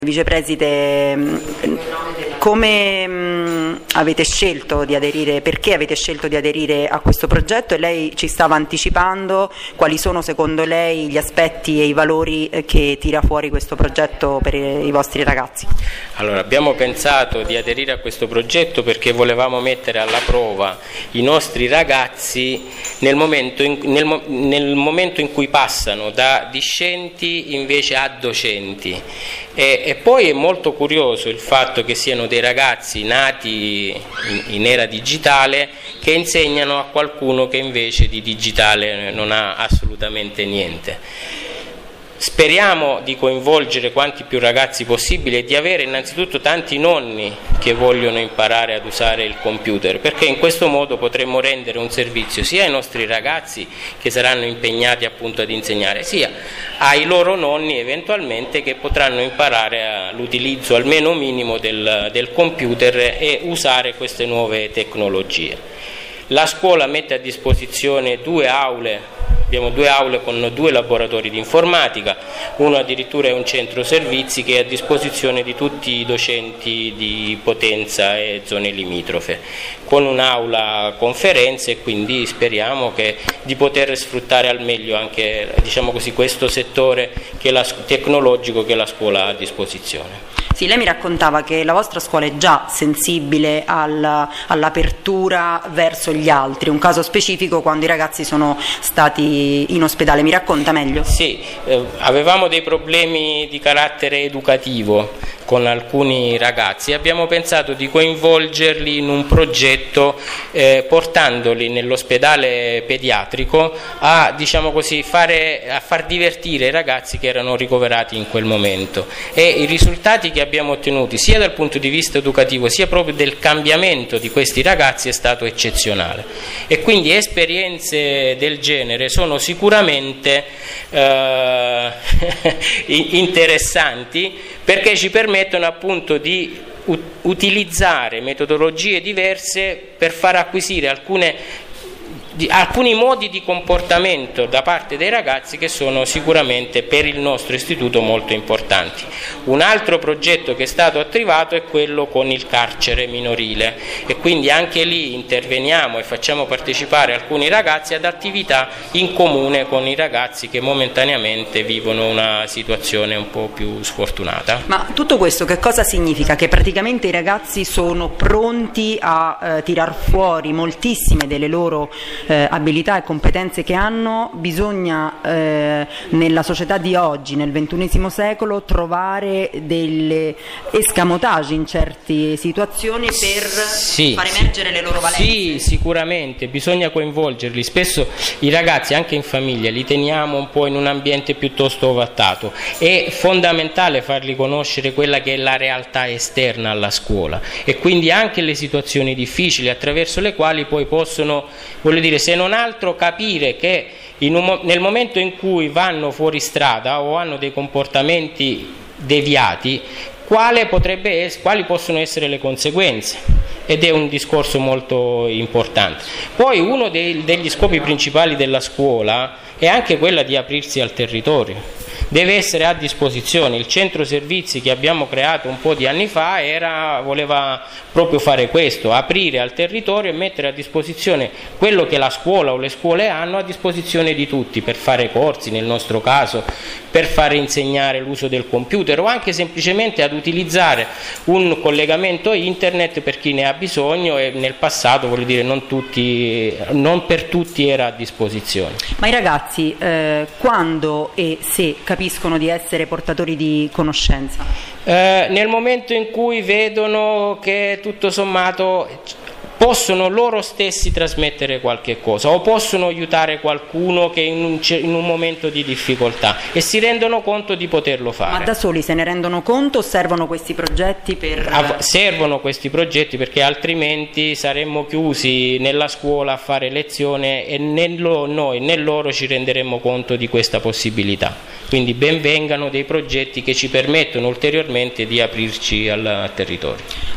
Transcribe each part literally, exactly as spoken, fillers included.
Vicepreside, come mh, avete scelto di aderire, perché avete scelto di aderire a questo progetto, e lei ci stava anticipando quali sono secondo lei gli aspetti e i valori che tira fuori questo progetto per i vostri ragazzi? Allora, abbiamo pensato di aderire a questo progetto perché volevamo mettere alla prova i nostri ragazzi nel momento in, nel, nel momento in cui passano da discenti invece a docenti. E, e poi è molto curioso il fatto che siano dei ragazzi nati in, in era digitale che insegnano a qualcuno che invece di digitale non ha assolutamente niente. Speriamo di coinvolgere quanti più ragazzi possibile e di avere innanzitutto tanti nonni che vogliono imparare ad usare il computer, perché in questo modo potremo rendere un servizio sia ai nostri ragazzi che saranno impegnati appunto ad insegnare, sia ai loro nonni eventualmente che potranno imparare l'utilizzo almeno minimo del, del computer e usare queste nuove tecnologie. La scuola mette a disposizione due aule. Abbiamo due aule con due laboratori di informatica, uno addirittura è un centro servizi che è a disposizione di tutti i docenti di Potenza e zone limitrofe, con un'aula conferenze, e quindi speriamo che, di poter sfruttare al meglio anche, diciamo così, questo settore che la, tecnologico che la scuola ha a disposizione. Sì, lei mi raccontava che la vostra scuola è già sensibile al, all'apertura verso gli altri, un caso specifico quando i ragazzi sono stati in ospedale, mi racconta meglio? Sì, eh, avevamo dei problemi di carattere educativo con alcuni ragazzi e abbiamo pensato di coinvolgerli in un progetto eh, portandoli nell'ospedale pediatrico a, diciamo così, fare, a far divertire i ragazzi che erano ricoverati in quel momento, e i risultati che abbiamo ottenuti sia dal punto di vista educativo sia proprio del cambiamento di questi ragazzi è stato eccezionale, e quindi esperienze del genere sono sicuramente eh, interessanti perché ci permettono appunto di utilizzare metodologie diverse per far acquisire alcune Di, alcuni modi di comportamento da parte dei ragazzi che sono sicuramente per il nostro istituto molto importanti. Un altro progetto che è stato attivato è quello con il carcere minorile, e quindi anche lì interveniamo e facciamo partecipare alcuni ragazzi ad attività in comune con i ragazzi che momentaneamente vivono una situazione un po' più sfortunata. Ma tutto questo che cosa significa? Che praticamente i ragazzi sono pronti a eh, tirar fuori moltissime delle loro Eh, abilità e competenze che hanno. Bisogna eh, nella società di oggi, nel ventunesimo secolo, trovare delle escamotage in certe situazioni per sì, far emergere sì. le loro valenze. Sì, sicuramente, bisogna coinvolgerli. Spesso i ragazzi anche in famiglia li teniamo un po' in un ambiente piuttosto ovattato. È fondamentale fargli conoscere quella che è la realtà esterna alla scuola, e quindi anche le situazioni difficili attraverso le quali poi possono, voglio dire, se non altro capire che in un, nel momento in cui vanno fuori strada o hanno dei comportamenti deviati, quale potrebbe essere, quali possono essere le conseguenze, ed è un discorso molto importante. Poi uno dei, degli scopi principali della scuola è anche quella di aprirsi al territorio. Deve essere a disposizione. Il centro servizi che abbiamo creato un po' di anni fa era, voleva proprio fare questo, aprire al territorio e mettere a disposizione quello che la scuola o le scuole hanno a disposizione di tutti, per fare corsi nel nostro caso, per fare insegnare l'uso del computer, o anche semplicemente ad utilizzare un collegamento internet per chi ne ha bisogno, e nel passato, voglio dire, non, tutti, non per tutti era a disposizione. Ma i ragazzi eh, quando e se capiscono di essere portatori di conoscenza? Eh, nel momento in cui vedono che tutto sommato possono loro stessi trasmettere qualche cosa, o possono aiutare qualcuno che è in un, in un momento di difficoltà, e si rendono conto di poterlo fare. Ma da soli se ne rendono conto o servono questi progetti per... Ah, servono questi progetti perché altrimenti saremmo chiusi nella scuola a fare lezione, e né noi né loro ci renderemmo conto di questa possibilità. Quindi ben vengano dei progetti che ci permettono ulteriormente di aprirci al territorio.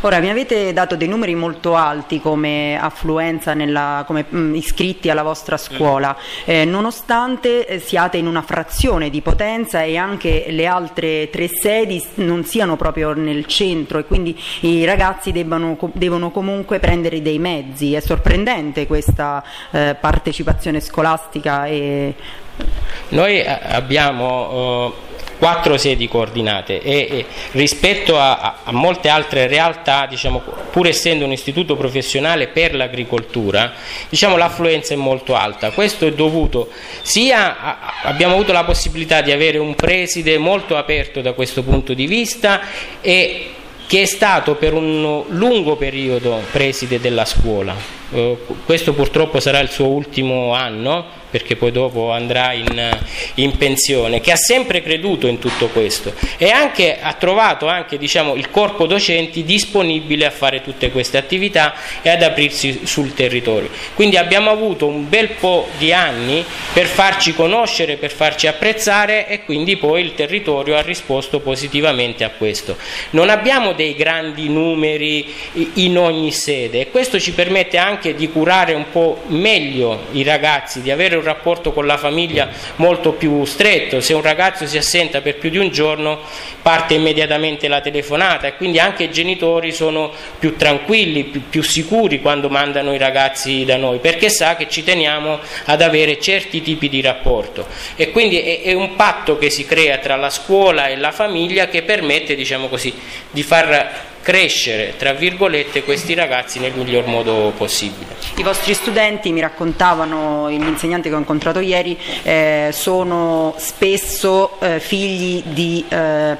Ora, mi avete dato dei numeri molto alti come affluenza, nella, come mh, iscritti alla vostra scuola, eh, nonostante eh, siate in una frazione di Potenza e anche le altre tre sedi non siano proprio nel centro e quindi i ragazzi debbano, devono comunque prendere dei mezzi. È sorprendente questa eh, partecipazione scolastica. E... Noi abbiamo uh, quattro sedi coordinate e, e rispetto a, a molte altre realtà, diciamo, pur essendo un istituto professionale per l'agricoltura, diciamo, l'affluenza è molto alta. Questo è dovuto sia a, abbiamo avuto la possibilità di avere un preside molto aperto da questo punto di vista e che è stato per un lungo periodo preside della scuola. Uh, questo purtroppo sarà il suo ultimo anno, perché poi dopo andrà in, in pensione, che ha sempre creduto in tutto questo e anche ha trovato anche, diciamo, il corpo docenti disponibile a fare tutte queste attività e ad aprirsi sul territorio. Quindi abbiamo avuto un bel po' di anni per farci conoscere, per farci apprezzare e quindi poi il territorio ha risposto positivamente a questo. Non abbiamo dei grandi numeri in ogni sede e questo ci permette anche di curare un po' meglio i ragazzi, di avere un rapporto con la famiglia molto più stretto. Se un ragazzo si assenta per più di un giorno parte immediatamente la telefonata e quindi anche i genitori sono più tranquilli, più, più sicuri quando mandano i ragazzi da noi, perché sa che ci teniamo ad avere certi tipi di rapporto e quindi è, è un patto che si crea tra la scuola e la famiglia che permette, diciamo così, di far crescere, tra virgolette, questi ragazzi nel miglior modo possibile. I vostri studenti, mi raccontavano gli insegnanti che ho incontrato ieri, eh, sono spesso eh, figli di eh,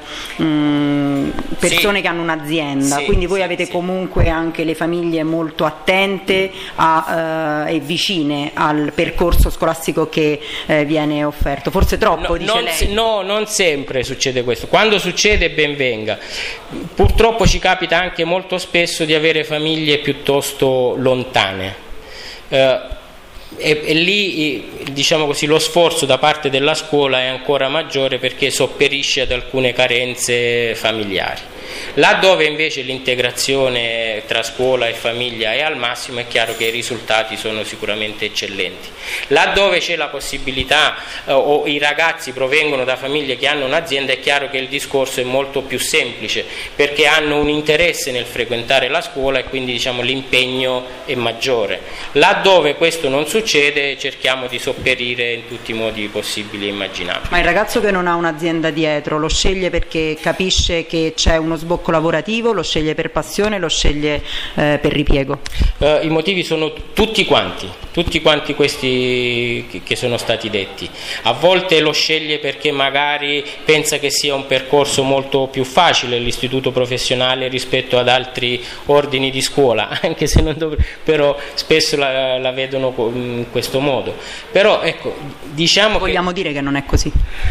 mh, persone sì. che hanno un'azienda, sì, quindi voi sì, avete sì. comunque anche le famiglie molto attente a, eh, e vicine al percorso scolastico che eh, viene offerto. Forse troppo, no, dice non, lei. No, non sempre succede questo. Quando succede, ben venga. Purtroppo ci capita capita anche molto spesso di avere famiglie piuttosto lontane eh, e, e lì, diciamo così, lo sforzo da parte della scuola è ancora maggiore perché sopperisce ad alcune carenze familiari. Laddove invece l'integrazione tra scuola e famiglia è al massimo, è chiaro che i risultati sono sicuramente eccellenti. Laddove c'è la possibilità eh, o i ragazzi provengono da famiglie che hanno un'azienda, è chiaro che il discorso è molto più semplice perché hanno un interesse nel frequentare la scuola e quindi, diciamo, l'impegno è maggiore. Laddove questo non succede cerchiamo di sopperire in tutti i modi possibili e immaginabili. Ma il ragazzo che non ha un'azienda dietro lo sceglie perché capisce che c'è uno sbocco lavorativo, lo sceglie per passione, lo sceglie eh, per ripiego? Uh, I motivi sono tutti quanti, tutti quanti questi che sono stati detti. A volte lo sceglie perché magari pensa che sia un percorso molto più facile l'istituto professionale rispetto ad altri ordini di scuola, anche se non dovrebbe, però spesso la, la vedono in questo modo. Però ecco, diciamo vogliamo che... dire che non è così?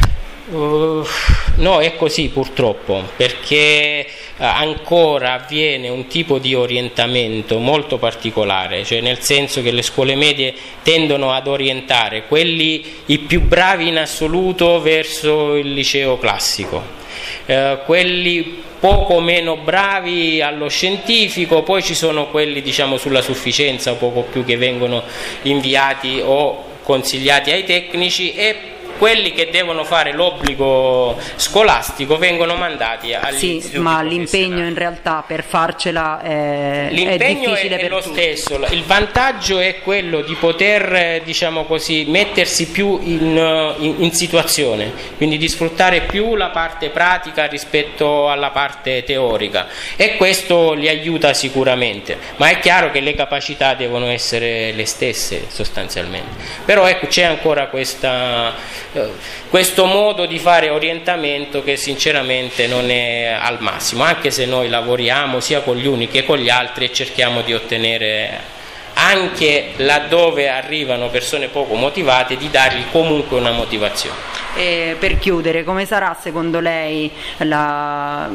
Uh, no, è così purtroppo, perché uh, ancora avviene un tipo di orientamento molto particolare, cioè nel senso che le scuole medie tendono ad orientare quelli i più bravi in assoluto verso il liceo classico, uh, quelli poco meno bravi allo scientifico, poi ci sono quelli, diciamo, sulla sufficienza o poco più che vengono inviati o consigliati ai tecnici e quelli che devono fare l'obbligo scolastico vengono mandati agli sì, istituti ma l'impegno in realtà per farcela è, l'impegno è difficile è, per è lo tutti. stesso. Il vantaggio è quello di poter, diciamo così, mettersi più in, in, in situazione, quindi di sfruttare più la parte pratica rispetto alla parte teorica e questo li aiuta sicuramente, ma è chiaro che le capacità devono essere le stesse sostanzialmente. Però ecco, c'è ancora questa questo modo di fare orientamento che sinceramente non è al massimo, anche se noi lavoriamo sia con gli uni che con gli altri e cerchiamo di ottenere, anche laddove arrivano persone poco motivate, di dargli comunque una motivazione. E per chiudere, come sarà secondo lei la,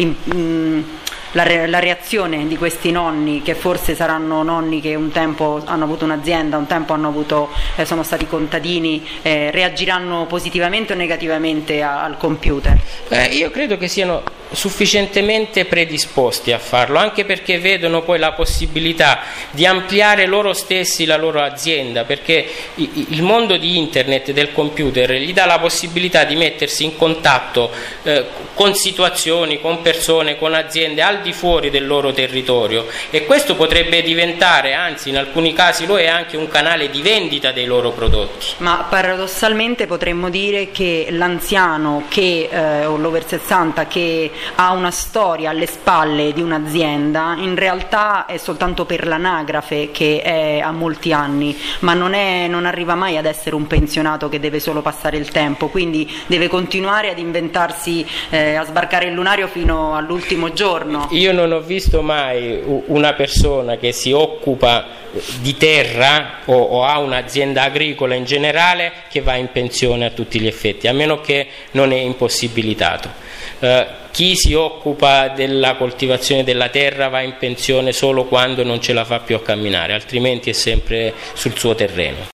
la, re, la reazione di questi nonni, che forse saranno nonni che un tempo hanno avuto un'azienda, un tempo hanno avuto, eh, sono stati contadini, eh, reagiranno positivamente o negativamente a, al computer? Eh, io credo che siano sufficientemente predisposti a farlo, anche perché vedono poi la possibilità di ampliare loro stessi la loro azienda, perché il mondo di internet e del computer gli dà la possibilità di mettersi in contatto eh, con situazioni, con persone, con aziende al di fuori del loro territorio, e questo potrebbe diventare, anzi in alcuni casi lo è, anche un canale di vendita dei loro prodotti. Ma paradossalmente potremmo dire che l'anziano che, eh, o l'over sessanta che ha una storia alle spalle di un'azienda in realtà è soltanto per l'anagrafe che è a molti anni, ma non, è, non arriva mai ad essere un pensionato che deve solo passare il tempo, quindi deve continuare ad inventarsi, eh, a sbarcare il lunario fino all'ultimo giorno. Io non ho visto mai una persona che si occupa di terra o, o ha un'azienda agricola in generale che va in pensione a tutti gli effetti, a meno che non è impossibilitato. Eh, chi si occupa della coltivazione della terra va in pensione solo quando non ce la fa più a camminare, altrimenti è sempre sul suo terreno.